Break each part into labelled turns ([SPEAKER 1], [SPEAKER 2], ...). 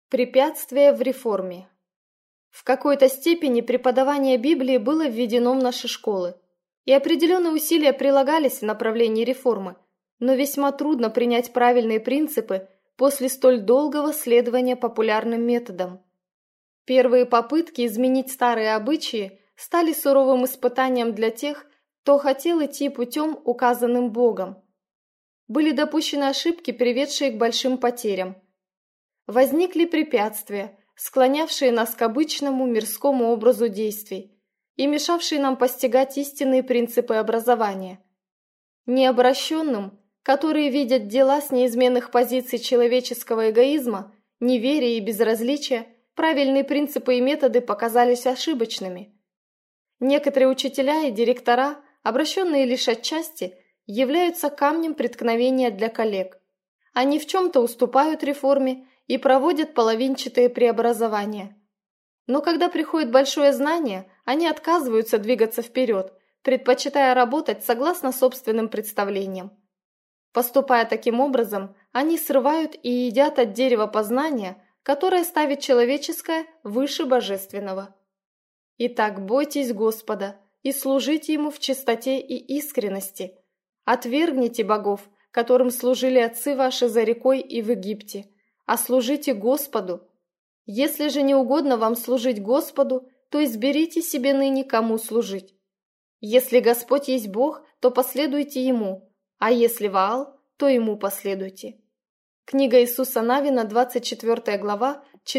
[SPEAKER 1] Препятствия в реформе. В какой-то степени преподавание Библии было введено в наши школы, и определенные усилия прилагались в направлении реформы, но весьма трудно принять правильные принципы после столь долгого следования популярным методам. Первые попытки изменить старые обычаи стали суровым испытанием для тех, кто хотел идти путем, указанным Богом. Были допущены ошибки, приведшие к большим потерям. Возникли препятствия, склонявшие нас к обычному мирскому образу действий и мешавшие нам постигать истинные принципы образования. Необращенным, которые видят дела с неизменных позиций человеческого эгоизма, неверия и безразличия, правильные принципы и методы показались ошибочными. Некоторые учителя и директора, обращенные лишь отчасти, являются камнем преткновения для коллег. Они в чем-то уступают реформе и проводят половинчатые преобразования. Но когда приходит большое знание, они отказываются двигаться вперед, предпочитая работать согласно собственным представлениям. Поступая таким образом, они срывают и едят от дерева познания, которое ставит человеческое выше божественного. Итак, бойтесь Господа и служите Ему в чистоте и искренности. Отвергните богов, которым служили отцы ваши за рекой и в Египте, а служите Господу. Если же не угодно вам служить Господу, то изберите себе ныне, кому служить. Если Господь есть Бог, то последуйте Ему, а если Ваал, то Ему последуйте. Книга Иисуса Навина, 24 глава,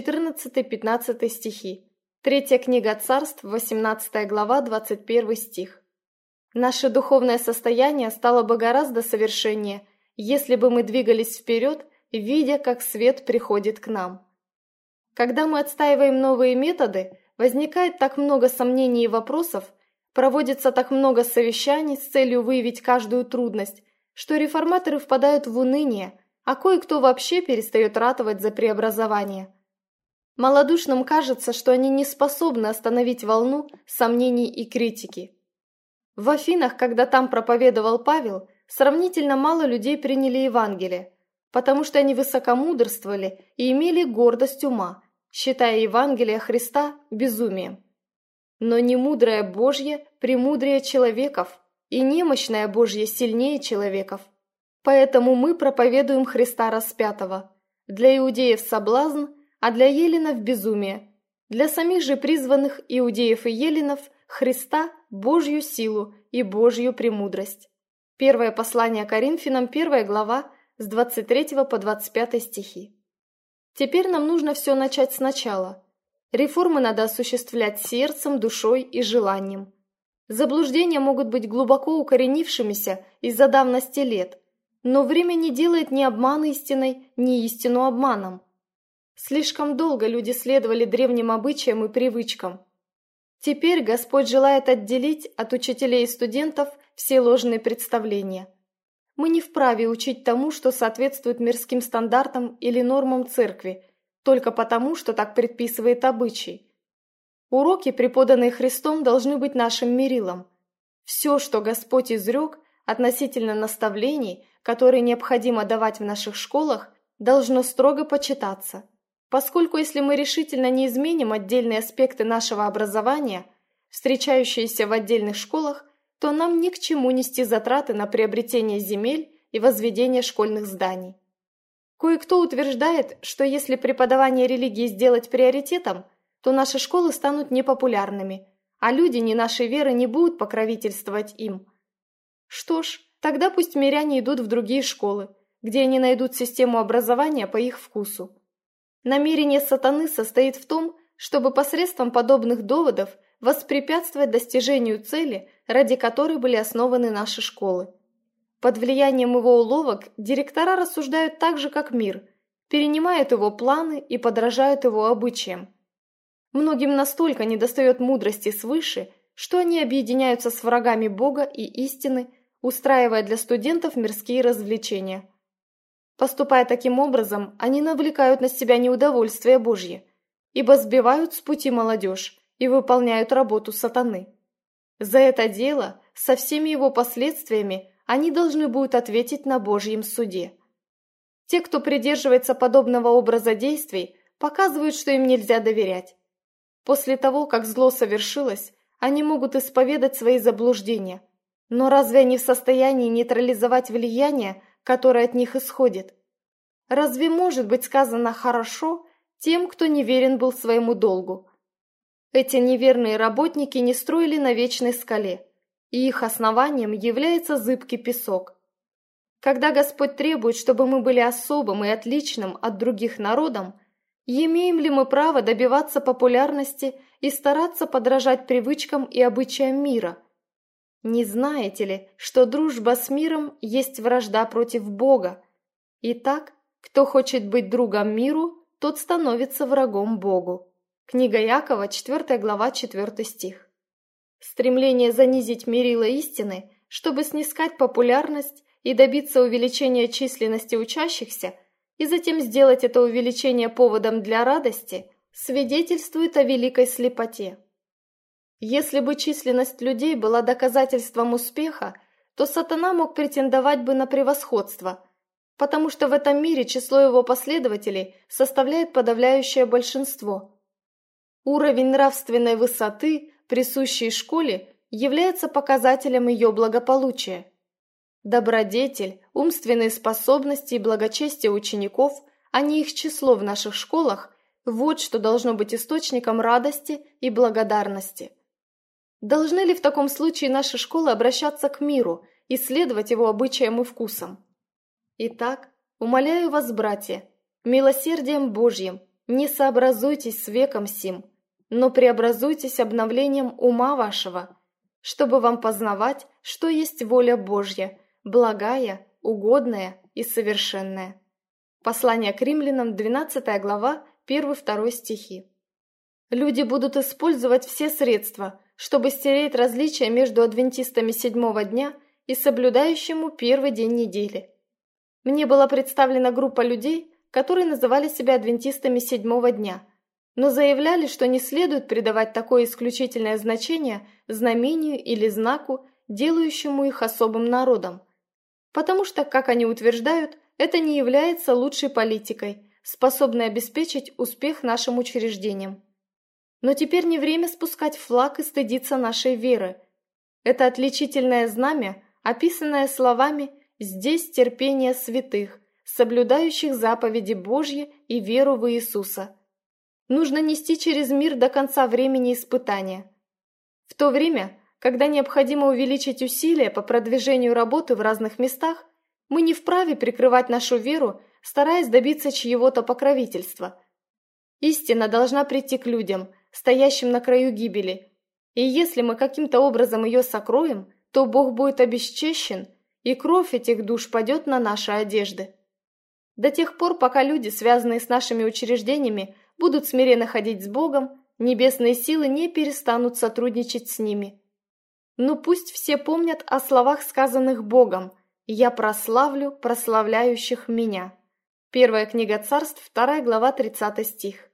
[SPEAKER 1] 14-15 стихи. Третья книга Царств, 18 глава, 21 стих. Наше духовное состояние стало бы гораздо совершеннее, если бы мы двигались вперед, видя, как свет приходит к нам. Когда мы отстаиваем новые методы, возникает так много сомнений и вопросов, проводится так много совещаний с целью выявить каждую трудность, что реформаторы впадают в уныние, а кое-кто вообще перестает ратовать за преобразование. Малодушным кажется, что они не способны остановить волну сомнений и критики. В Афинах, когда там проповедовал Павел, сравнительно мало людей приняли Евангелие, потому что они высокомудрствовали и имели гордость ума, считая Евангелие Христа безумием. Но немудрое Божье премудрее человеков, и немощное Божье сильнее человеков. Поэтому мы проповедуем Христа распятого. Для иудеев соблазн, а для еленов безумие. Для самих же призванных иудеев и еленов Христа Божью силу и Божью премудрость. Первое послание Коринфянам, 1 глава, с 23 по 25 стихи. Теперь нам нужно все начать сначала. Реформы надо осуществлять сердцем, душой и желанием. Заблуждения могут быть глубоко укоренившимися из-за давности лет, но время не делает ни обман истиной, ни истину обманом. Слишком долго люди следовали древним обычаям и привычкам. Теперь Господь желает отделить от учителей и студентов все ложные представления. Мы не вправе учить тому, что соответствует мирским стандартам или нормам церкви, только потому, что так предписывает обычай. Уроки, преподанные Христом, должны быть нашим мерилом. Все, что Господь изрек относительно наставлений, которые необходимо давать в наших школах, должно строго почитаться. Поскольку если мы решительно не изменим отдельные аспекты нашего образования, встречающиеся в отдельных школах, то нам ни к чему нести затраты на приобретение земель и возведение школьных зданий. Кое-кто утверждает, что если преподавание религии сделать приоритетом, то наши школы станут непопулярными, а люди не нашей веры не будут покровительствовать им. Что ж, тогда пусть миряне идут в другие школы, где они найдут систему образования по их вкусу. Намерение сатаны состоит в том, чтобы посредством подобных доводов воспрепятствовать достижению цели, ради которой были основаны наши школы. Под влиянием его уловок директора рассуждают так же, как мир, перенимают его планы и подражают его обычаям. Многим настолько недостает мудрости свыше, что они объединяются с врагами Бога и истины, устраивая для студентов мирские развлечения. Поступая таким образом, они навлекают на себя неудовольствие Божье, ибо сбивают с пути молодежь и выполняют работу сатаны. За это дело, со всеми его последствиями, они должны будут ответить на Божьем суде. Те, кто придерживается подобного образа действий, показывают, что им нельзя доверять. После того, как зло совершилось, они могут исповедать свои заблуждения. Но разве они в состоянии нейтрализовать влияние, которое от них исходит? Разве может быть сказано «хорошо» тем, кто неверен был своему долгу? Эти неверные работники не строили на вечной скале, и их основанием является зыбкий песок. Когда Господь требует, чтобы мы были особым и отличным от других народов, имеем ли мы право добиваться популярности и стараться подражать привычкам и обычаям мира? Не знаете ли, что дружба с миром есть вражда против Бога? Итак, кто хочет быть другом миру, тот становится врагом Богу. Книга Иакова, 4 глава, 4 стих. Стремление занизить мерило истины, чтобы снискать популярность и добиться увеличения численности учащихся, и затем сделать это увеличение поводом для радости, свидетельствует о великой слепоте. Если бы численность людей была доказательством успеха, то сатана мог претендовать бы на превосходство, потому что в этом мире число его последователей составляет подавляющее большинство. Уровень нравственной высоты, присущий школе, является показателем ее благополучия. Добродетель, умственные способности и благочестие учеников, а не их число в наших школах, вот что должно быть источником радости и благодарности. Должны ли в таком случае наши школы обращаться к миру, исследовать его обычаям и вкусам? Итак, умоляю вас, братья, милосердием Божьим, не сообразуйтесь с веком сим, но преобразуйтесь обновлением ума вашего, чтобы вам познавать, что есть воля Божья, благая, угодная и совершенная. Послание к римлянам, 12 глава, 1-2 стихи. Люди будут использовать все средства, чтобы стереть различия между адвентистами седьмого дня и соблюдающему первый день недели. Мне была представлена группа людей, которые называли себя адвентистами седьмого дня, но заявляли, что не следует придавать такое исключительное значение знамению или знаку, делающему их особым народом, потому что, как они утверждают, это не является лучшей политикой, способной обеспечить успех нашим учреждениям. Но теперь не время спускать флаг и стыдиться нашей веры. Это отличительное знамя, описанное словами «здесь терпение святых, соблюдающих заповеди Божьи и веру в Иисуса». Нужно нести через мир до конца времени испытания. В то время, когда необходимо увеличить усилия по продвижению работы в разных местах, мы не вправе прикрывать нашу веру, стараясь добиться чьего-то покровительства. Истина должна прийти к людям, стоящим на краю гибели, и если мы каким-то образом ее сокроем, то Бог будет обесчещен, и кровь этих душ падет на наши одежды. До тех пор, пока люди, связанные с нашими учреждениями, будут смиренно ходить с Богом, небесные силы не перестанут сотрудничать с ними. Но пусть все помнят о словах, сказанных Богом: «Я прославлю прославляющих меня». Первая книга Царств, 2 глава, 30 стих.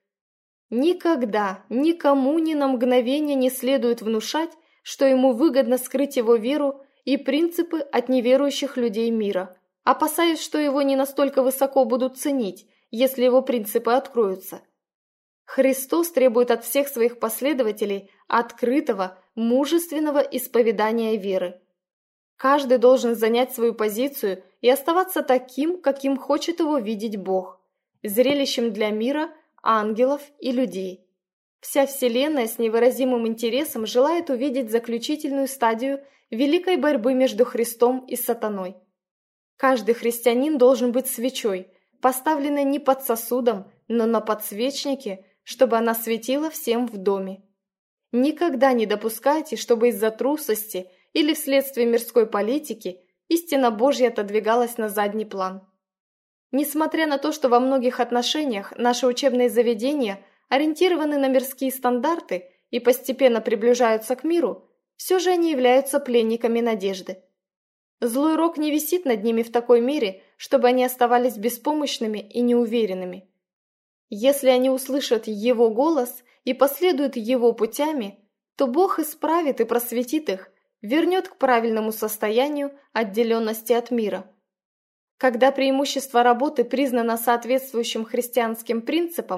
[SPEAKER 1] Никогда, никому ни на мгновение не следует внушать, что ему выгодно скрыть его веру и принципы от неверующих людей мира, опасаясь, что его не настолько высоко будут ценить, если его принципы откроются. Христос требует от всех своих последователей открытого, мужественного исповедания веры. Каждый должен занять свою позицию и оставаться таким, каким хочет его видеть Бог, зрелищем для мира, ангелов и людей. Вся Вселенная с невыразимым интересом желает увидеть заключительную стадию великой борьбы между Христом и сатаной. Каждый христианин должен быть свечой, поставленной не под сосудом, но на подсвечнике, чтобы она светила всем в доме. Никогда не допускайте, чтобы из-за трусости или вследствие мирской политики истина Божья отодвигалась на задний план. Несмотря на то, что во многих отношениях наши учебные заведения ориентированы на мирские стандарты и постепенно приближаются к миру, все же они являются пленниками надежды. Злой рок не висит над ними в такой мере, чтобы они оставались беспомощными и неуверенными. Если они услышат Его голос и последуют Его путями, то Бог исправит и просветит их, вернет к правильному состоянию отделенности от мира. Когда преимущество работы признано соответствующим христианским принципам,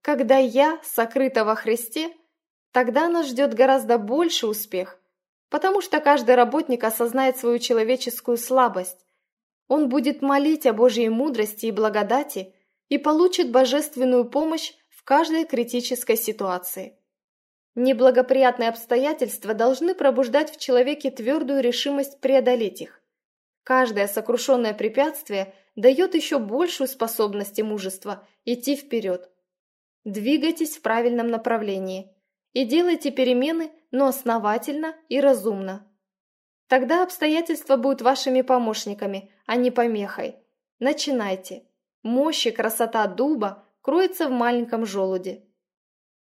[SPEAKER 1] Когда «я» сокрыта во Христе, тогда нас ждет гораздо больше успех, потому что каждый работник осознает свою человеческую слабость. Он будет молить о Божьей мудрости и благодати и получит божественную помощь в каждой критической ситуации. Неблагоприятные обстоятельства должны пробуждать в человеке твердую решимость преодолеть их. Каждое сокрушенное препятствие дает еще большую способность и мужество идти вперед. Двигайтесь в правильном направлении и делайте перемены, но основательно и разумно. Тогда обстоятельства будут вашими помощниками, а не помехой. Начинайте. Мощь и красота дуба кроется в маленьком желуде.